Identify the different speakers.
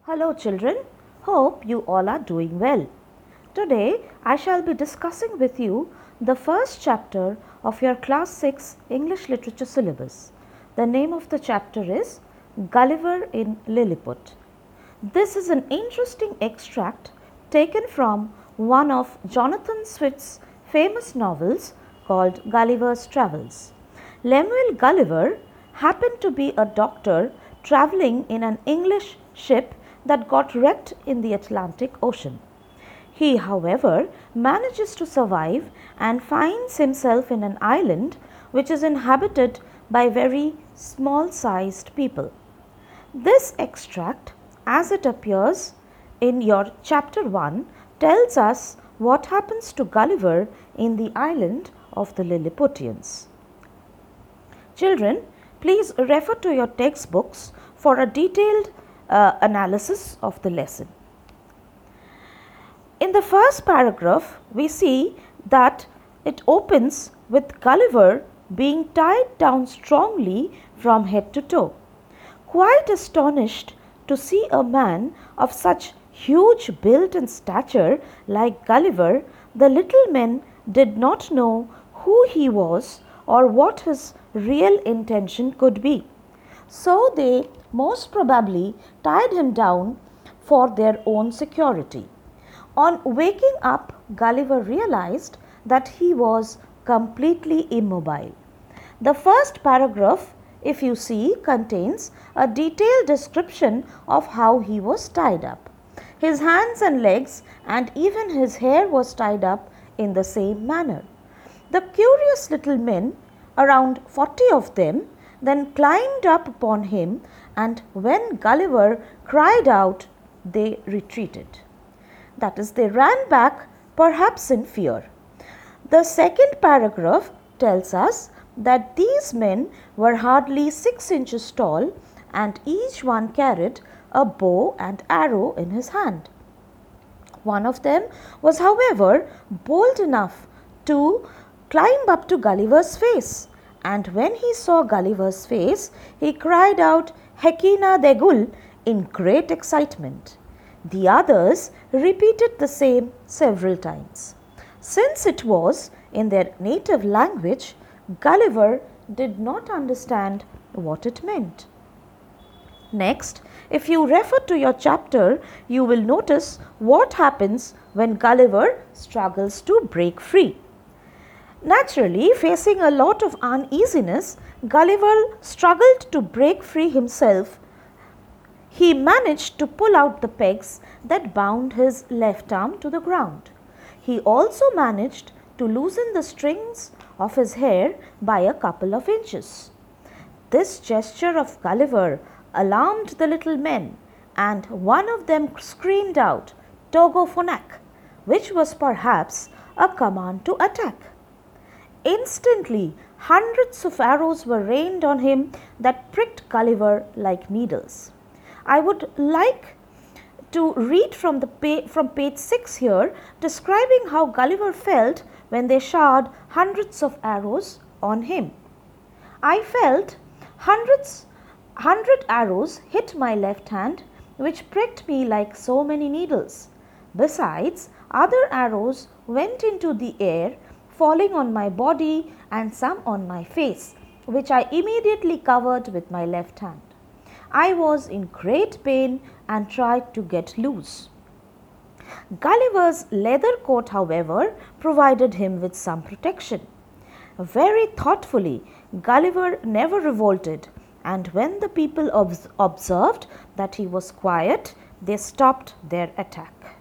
Speaker 1: Hello children, hope you all are doing well. Today I shall be discussing with you the first chapter of your class 6 English literature syllabus. The name of the chapter is Gulliver in Lilliput. This is an interesting extract taken from one of Jonathan Swift's famous novels called Gulliver's Travels. Lemuel Gulliver happened to be a doctor travelling in an English ship that got wrecked in the Atlantic Ocean. He, however, manages to survive and finds himself in an island which is inhabited by very small-sized people. This extract, as it appears in your chapter 1, tells us what happens to Gulliver in the island of the Lilliputians. Children, please refer to your textbooks for a detailed analysis of the lesson. In the first paragraph, we see that it opens with Gulliver being tied down strongly from head to toe. Quite astonished to see a man of such huge build and stature like Gulliver, the little men did not know who he was or what his real intention could be. So they most probably tied him down for their own security. On waking up, Gulliver realized that he was completely immobile. The first paragraph, if you see, contains a detailed description of how he was tied up. His hands and legs and even his hair was tied up in the same manner. The curious little men, around 40 of them, then climbed up upon him, and when Gulliver cried out, they retreated. That is, they ran back, perhaps in fear. The second paragraph tells us that these men were hardly 6 inches tall, and each one carried a bow and arrow in his hand. One of them was, however, bold enough to climb up to Gulliver's face, and when he saw Gulliver's face, he cried out, "Hecina Degul," in great excitement. The others repeated the same several times. Since it was in their native language, Gulliver did not understand what it meant. Next, if you refer to your chapter, you will notice what happens when Gulliver struggles to break free. Naturally, facing a lot of uneasiness, Gulliver struggled to break free himself. He managed to pull out the pegs that bound his left arm to the ground. He also managed to loosen the strings of his hair by a couple of inches. This gesture of Gulliver alarmed the little men, and one of them screamed out, "Togo Phonak," which was perhaps a command to attack. Instantly, hundreds of arrows were rained on him that pricked Gulliver like needles. I would like to read from page 6 here, describing how Gulliver felt when they showered hundreds of arrows on him. "I felt 100 arrows hit my left hand, which pricked me like so many needles. Besides, other arrows went into the air, falling on my body and some on my face, which I immediately covered with my left hand. I was in great pain and tried to get loose." Gulliver's leather coat, however, provided him with some protection. Very thoughtfully, Gulliver never revolted, and when the people observed that he was quiet, they stopped their attack.